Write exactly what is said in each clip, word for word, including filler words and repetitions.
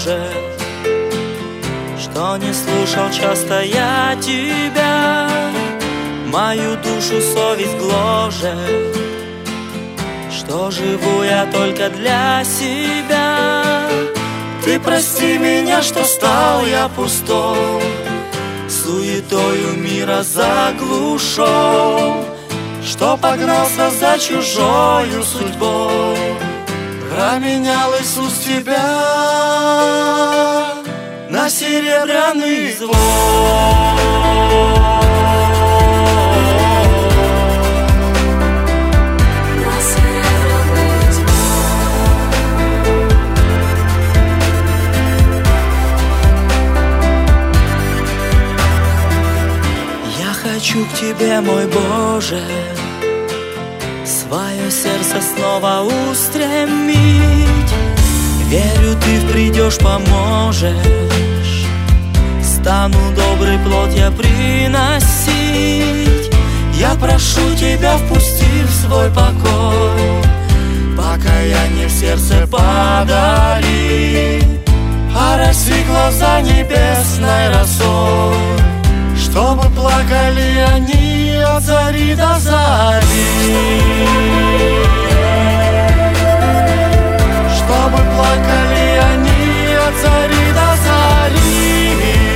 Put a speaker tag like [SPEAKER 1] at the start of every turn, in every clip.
[SPEAKER 1] может, что не слушал часто я тебя. Мою душу совесть гложет, что живу я только для себя. Ты прости меня, что стал я пустой, суетою мира заглушен, что погнался за чужою судьбой. Променял Иисус тебя на серебряный звон. Хочу к тебе, мой Боже, свое сердце снова устремить. Верю, ты придешь, поможешь, стану добрый плод я приносить. Я прошу тебя, впусти в свой покой, покаяние в сердце подари, ороси глаза небесной росой, чтобы плакали они от зари до зари. Чтобы плакали они от зари до зари.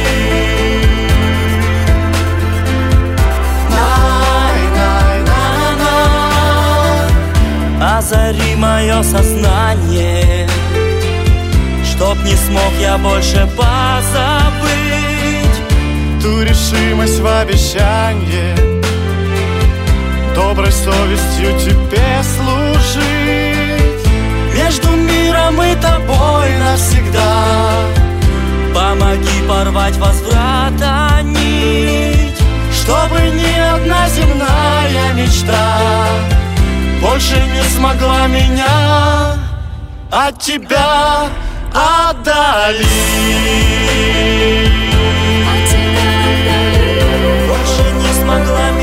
[SPEAKER 1] Най-най-най-най. Озари мое сознание, чтоб не смог я больше позабыть ту решимость в обещанье, доброй совестью тебе служить. Между миром и тобой навсегда помоги порвать возврата нить, чтобы ни одна земная мечта больше не смогла меня от тебя отдалить. Больше не смогла